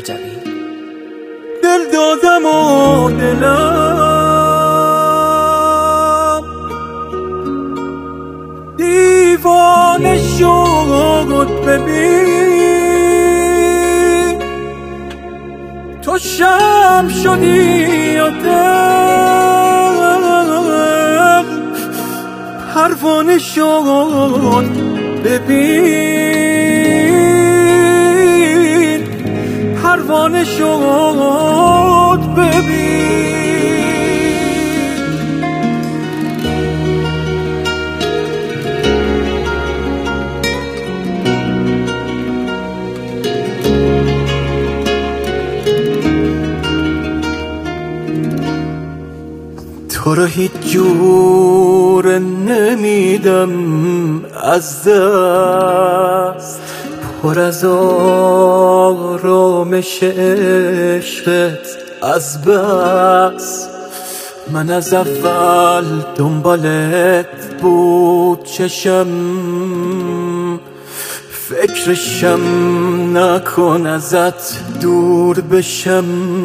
رجبی. دل دادم و دلم دیوانه شد، ببین تو شمع شدی و دل پروانه شد، ببین پروانه شد، ببین. تو رو هیچ جور نمیدم از دست، پر از آرامش عشقت از بس. من از اول دنبالت بود چشم، فکرشم نکن ازت دور بشم.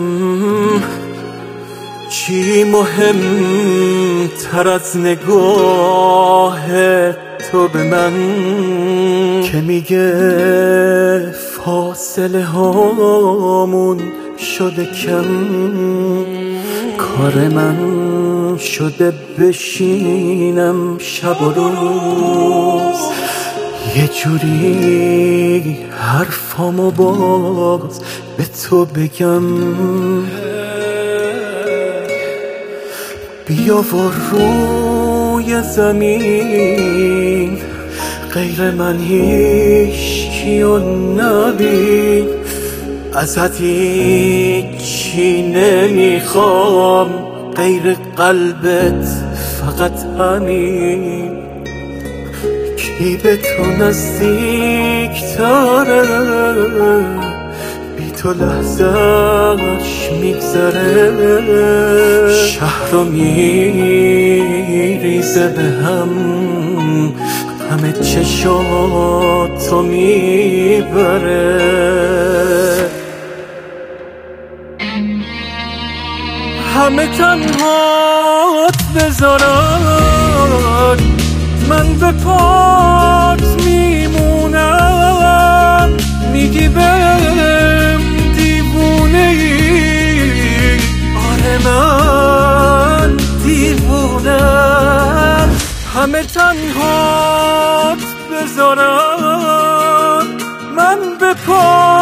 چی مهم تر از نگاه تو به من که میگه فاصله هامون شده کم؟ کار من شده بشینم شب و روز یه جوری حرفامو باز به تو بگم. بیا و روی زمین غیر من هیچکیو نبین، ازت هیچی نمیخوام غیر قلبت، فقط همین. کی به تو نزدیک تره، بی تو لحظه‌اش میگذره. شهر رو میریزه به هم، همه چشاتو میبره. همه تنهات بذارن، من به پات میمونم. میگی بهم دیوونه ای، آره من دیوونم. همه تنهات بذارن، من به پات